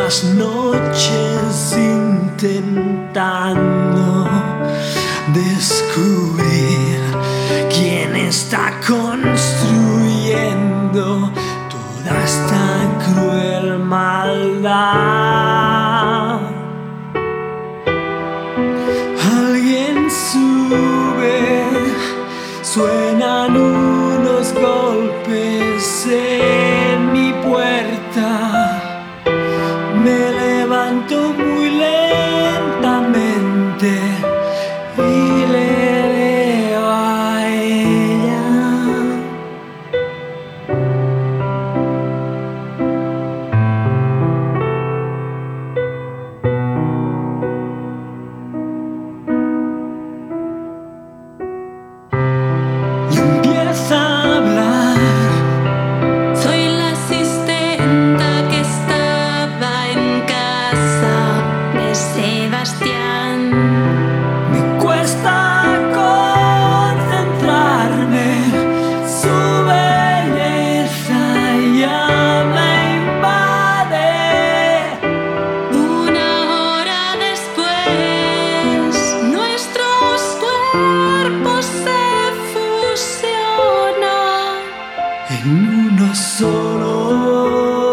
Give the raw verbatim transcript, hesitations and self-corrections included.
las noches intentando descubrir quién está construyendo toda esta cruel maldad. Alguien sube, suenan unos golpes en mi puerta. Me levanto muy lentamente y le leo a ella. Y empieza a hablar. Soy la asistenta que estaba en casa de Sebastián. Me cuesta concentrarme, su belleza ya me invade. Una hora después, nuestros cuerpos se fusionan En uno solo.